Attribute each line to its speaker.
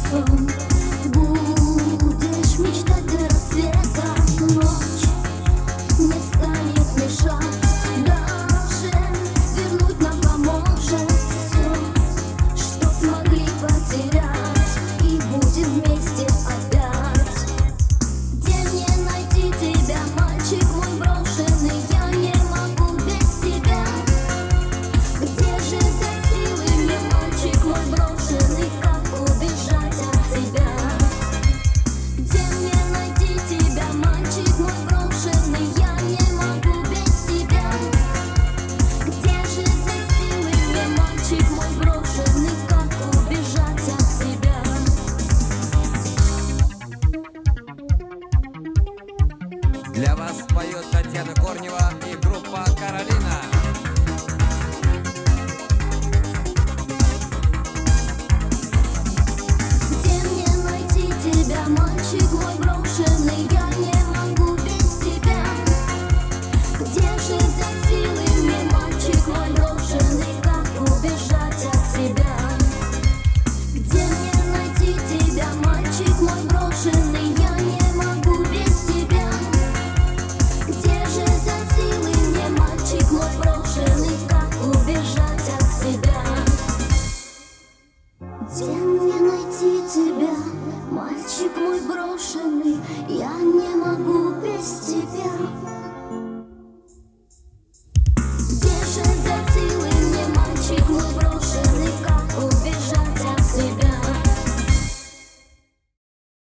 Speaker 1: сон. Будешь мечтать до рассвета, ночь не станет мешать, даже вернуть нам поможет все, что смогли потерять, и будем вместе опять. Где мне найти тебя, мальчик мой брошенный? Я не могу без тебя. Где же взять силы мне, мальчик мой брошенный? Как убежать от тебя? Где мне найти тебя, мальчик мой брошенный? Я не могу без тебя. Где же взять силы мне, мальчик мой брошенный? Как убежать от тебя?
Speaker 2: Для вас поет Татьяна Корнева.